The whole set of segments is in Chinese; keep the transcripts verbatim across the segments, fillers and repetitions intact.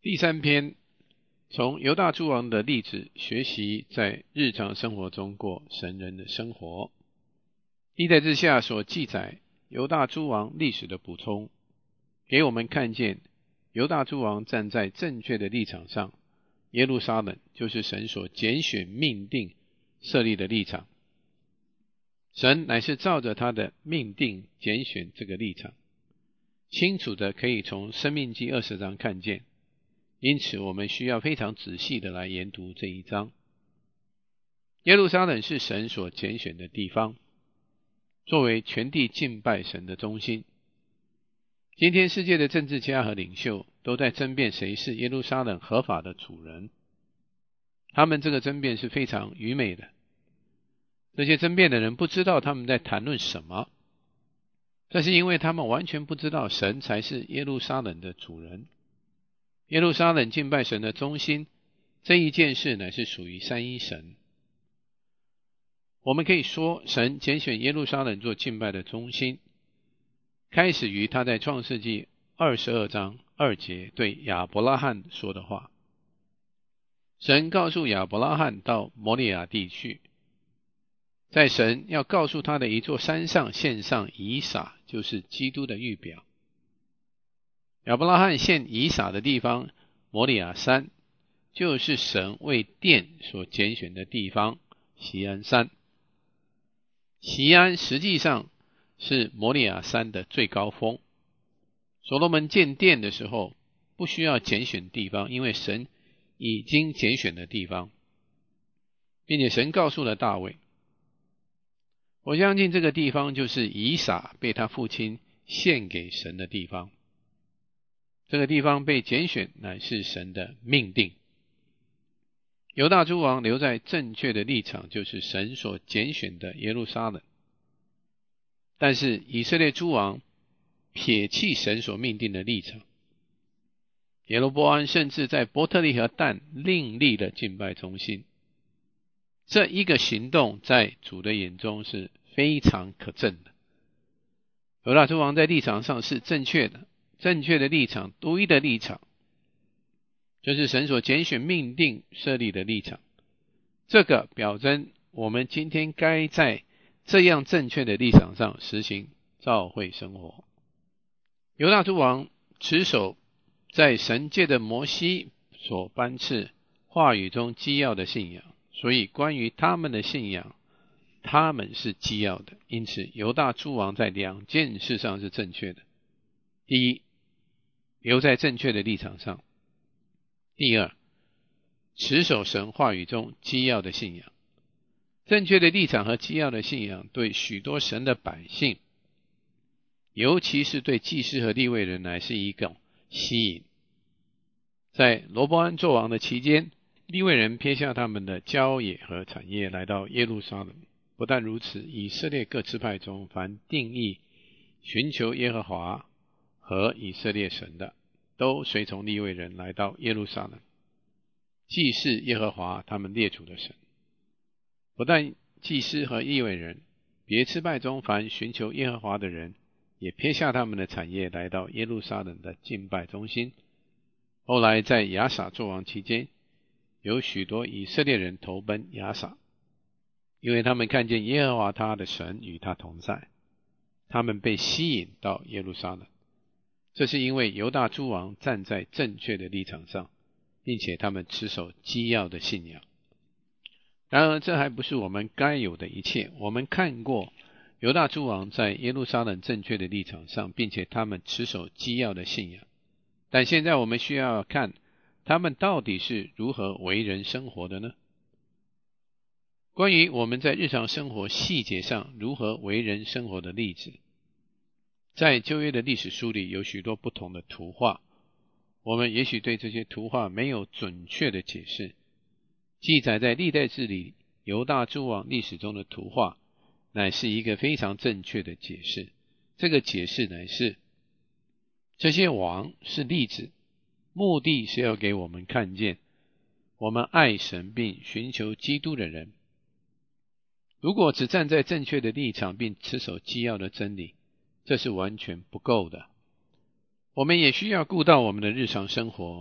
第三篇，从犹大诸王的例子学习在日常生活中过神人的生活。历代志下所记载犹大诸王历史的补充，给我们看见犹大诸王站在正确的立场上，耶路撒冷就是神所拣选命定设立的立场，神乃是照着他的命定拣选这个立场，清楚的可以从申命记二十章看见，因此我们需要非常仔细的来研读这一章。耶路撒冷是神所拣选的地方，作为全地敬拜神的中心。今天世界的政治家和领袖都在争辩谁是耶路撒冷合法的主人，他们这个争辩是非常愚昧的。这些争辩的人不知道他们在谈论什么，这是因为他们完全不知道神才是耶路撒冷的主人。耶路撒冷敬拜神的中心，这一件事乃是属于三一神。我们可以说，神拣选耶路撒冷做敬拜的中心，开始于他在创世纪二十二章二节对亚伯拉罕说的话。神告诉亚伯拉罕到摩利亚地去，在神要告诉他的一座山上献上以撒，就是基督的预表。亚伯拉罕献以撒的地方摩利亚山，就是神为殿所拣选的地方锡安山。锡安实际上是摩利亚山的最高峰。所罗门建殿的时候不需要拣选地方，因为神已经拣选的地方，并且神告诉了大卫，我相信这个地方就是以撒被他父亲献给神的地方。这个地方被拣选乃是神的命定。犹大诸王留在正确的立场，就是神所拣选的耶路撒冷。但是以色列诸王撇弃神所命定的立场，耶罗波安甚至在伯特利和但另立了敬拜中心。这一个行动在主的眼中是非常可憎的。犹大诸王在立场上是正确的，正确的立场，独一的立场，就是神所拣选命定设立的立场。这个表征我们今天该在这样正确的立场上实行教会生活。犹大诸王持守在神借的摩西所颁赐话语中基要的信仰，所以关于他们的信仰，他们是基要的。因此犹大诸王在两件事上是正确的。第一，留在正确的立场上。第二，持守神话语中基要的信仰。正确的立场和基要的信仰对许多神的百姓，尤其是对祭司和利未人乃是一种吸引。在罗波安作王的期间，利未人撇下他们的郊野和产业来到耶路撒冷。不但如此，以色列各支派中凡定义寻求耶和华和以色列神的，都随从利未人来到耶路撒冷，祭祀耶和华他们列祖的神。不但祭司和利未人，别支派中凡寻求耶和华的人，也撇下他们的产业来到耶路撒冷的敬拜中心。后来在亚撒作王期间，有许多以色列人投奔亚撒，因为他们看见耶和华他的神与他同在，他们被吸引到耶路撒冷。这是因为犹大诸王站在正确的立场上，并且他们持守基要的信仰。然而这还不是我们该有的一切。我们看过犹大诸王在耶路撒冷正确的立场上，并且他们持守基要的信仰。但现在我们需要看他们到底是如何为人生活的呢？关于我们在日常生活细节上如何为人生活的例子，在旧约的历史书里有许多不同的图画，我们也许对这些图画没有准确的解释。记载在历代志里犹大诸王历史中的图画，乃是一个非常正确的解释。这个解释乃是，这些王是例子，目的是要给我们看见我们爱神并寻求基督的人。如果只站在正确的立场并持守基要的真理，这是完全不够的。我们也需要顾到我们的日常生活，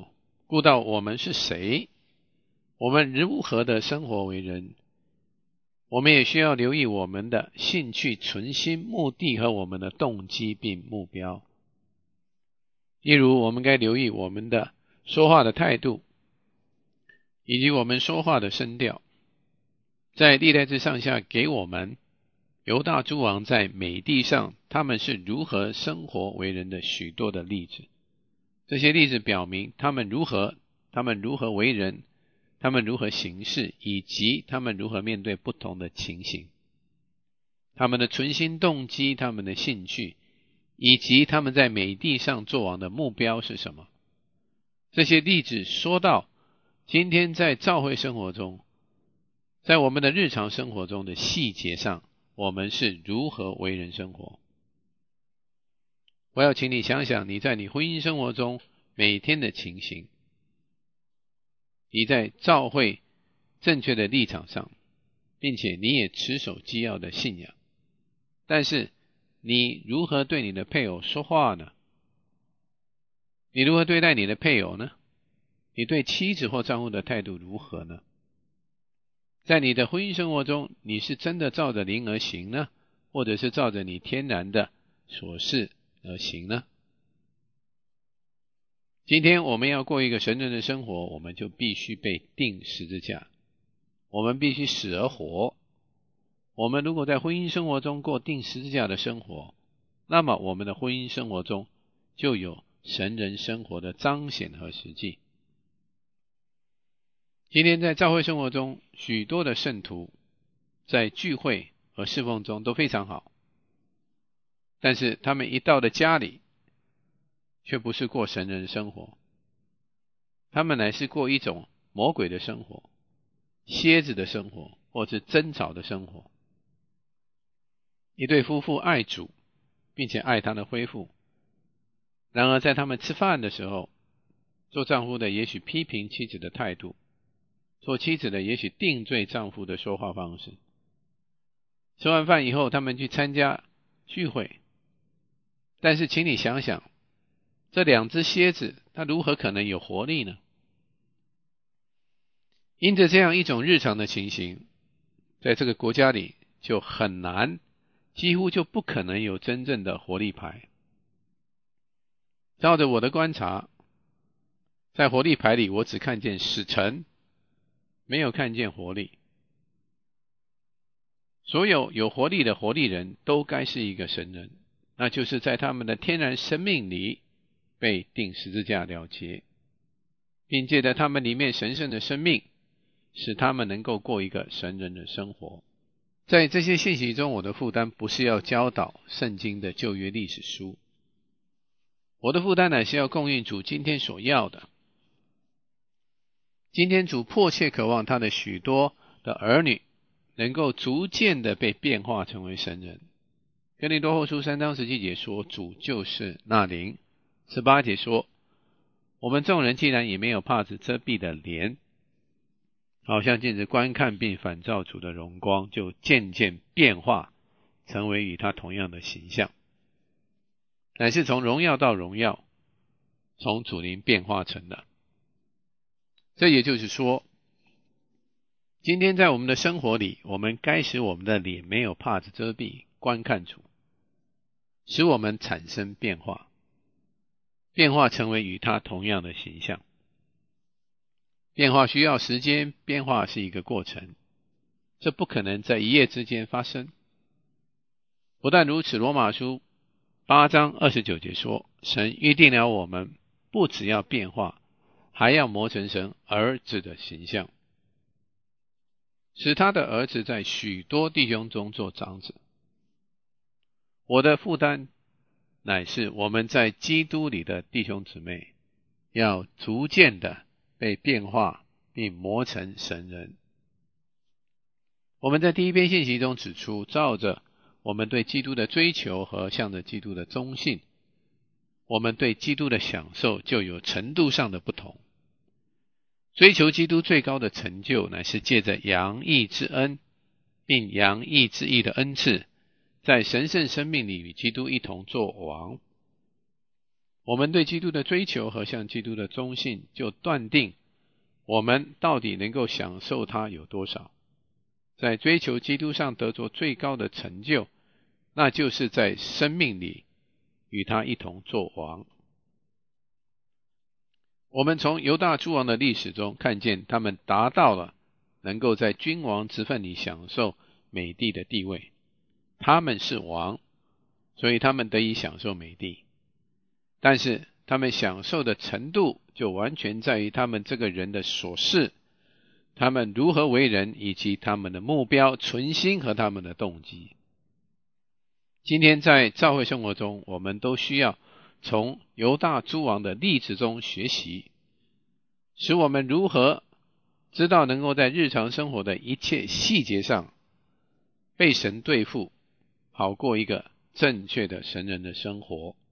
顾到我们是谁，我们如何的生活为人，我们也需要留意我们的兴趣、存心、目的和我们的动机并目标。例如，我们该留意我们的说话的态度，以及我们说话的声调。在历代志上下给我们犹大诸王在美地上他们是如何生活为人的许多的例子。这些例子表明他们如何他们如何为人，他们如何行事，以及他们如何面对不同的情形。他们的存心动机，他们的兴趣，以及他们在美地上作王的目标是什么。这些例子说到今天在教会生活中，在我们的日常生活中的细节上，我们是如何为人生活。我要请你想想你在你婚姻生活中每天的情形，你在教会正确的立场上，并且你也持守基要的信仰，但是你如何对你的配偶说话呢？你如何对待你的配偶呢？你对妻子或丈夫的态度如何呢？在你的婚姻生活中，你是真的照着灵而行呢，或者是照着你天然的所事而行呢？今天我们要过一个神人的生活，我们就必须被钉十字架，我们必须死而活。我们如果在婚姻生活中过钉十字架的生活，那么我们的婚姻生活中就有神人生活的彰显和实际。今天在教会生活中，许多的圣徒在聚会和侍奉中都非常好，但是他们一到了家里，却不是过神人的生活，他们乃是过一种魔鬼的生活，蝎子的生活，或是争吵的生活。一对夫妇爱主，并且爱他的恢复，然而在他们吃饭的时候，做丈夫的也许批评妻子的态度，做妻子的也许定罪丈夫的说话方式。吃完饭以后，他们去参加聚会，但是请你想想，这两只蝎子它如何可能有活力呢？因着这样一种日常的情形，在这个国家里就很难，几乎就不可能有真正的活力牌。照着我的观察，在活力牌里我只看见死沉，没有看见活力。所有有活力的活力人都该是一个神人，那就是在他们的天然生命里被钉十字架了结，并借着他们里面神圣的生命，使他们能够过一个神人的生活。在这些信息中，我的负担不是要教导圣经的旧约历史书，我的负担乃是要供应主今天所要的。今天主迫切渴望他的许多的儿女能够逐渐的被变化成为神人。哥林多后书三章十七节说，主就是那灵。十八节说，我们众人既然也没有帕子遮蔽的脸，好像镜子观看并反照主的荣光，就渐渐变化成为与他同样的形象，乃是从荣耀到荣耀，从主灵变化成的。这也就是说，今天在我们的生活里，我们该使我们的脸没有帕子遮蔽，观看主，使我们产生变化，变化成为与他同样的形象。变化需要时间，变化是一个过程，这不可能在一夜之间发生。不但如此，罗马书八章二十九节说，神预定了我们不只要变化，还要磨成神儿子的形象，使他的儿子在许多弟兄中做长子。我的负担乃是我们在基督里的弟兄姊妹要逐渐的被变化并磨成神人。我们在第一篇信息中指出，照着我们对基督的追求和向着基督的忠信，我们对基督的享受就有程度上的不同。追求基督最高的成就，乃是借着洋溢之恩并洋溢之义的恩赐，在神圣生命里与基督一同作王。 我们对基督的追求和向基督的忠信，就断定我们到底能够享受它有多少。在追求基督上得着最高的成就，那就是在生命里与他一同作王。我们从犹大诸王的历史中看见，他们达到了能够在君王之分里享受美地的地位。他们是王，所以他们得以享受美地。但是他们享受的程度就完全在于他们这个人的所事，他们如何为人，以及他们的目标、存心和他们的动机。今天在教会生活中，我们都需要从犹大诸王的例子中学习，使我们如何知道能够在日常生活的一切细节上被神对付，好过一个正确的神人的生活。